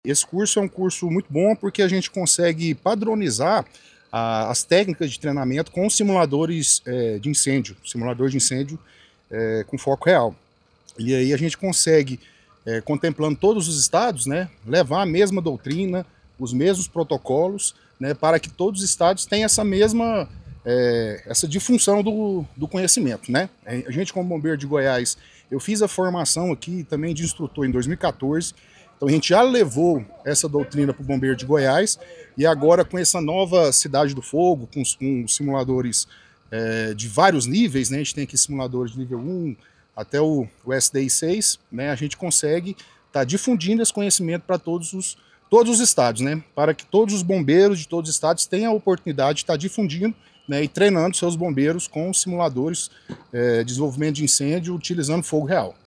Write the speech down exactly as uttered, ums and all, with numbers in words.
Esse curso é um curso muito bom porque a gente consegue padronizar a, as técnicas de treinamento com simuladores é, de incêndio, simulador de incêndio é, com foco real. E aí a gente consegue, é, contemplando todos os estados, né, levar a mesma doutrina, os mesmos protocolos, né, para que todos os estados tenham essa mesma é, essa difunção do, do conhecimento. Né? A gente, como bombeiro de Goiás, eu fiz a formação aqui também de instrutor em dois mil e quatorze, então a gente já levou essa doutrina para o bombeiro de Goiás e agora com essa nova Cidade do Fogo, com, com simuladores é, de vários níveis, né? A gente tem aqui simuladores de nível um até o, o S D I seis, né? A gente consegue estar tá difundindo esse conhecimento para todos os, todos os estados, né? Para que todos os bombeiros de todos os estados tenham a oportunidade de estar tá difundindo, né, e treinando seus bombeiros com simuladores é, de desenvolvimento de incêndio utilizando fogo real.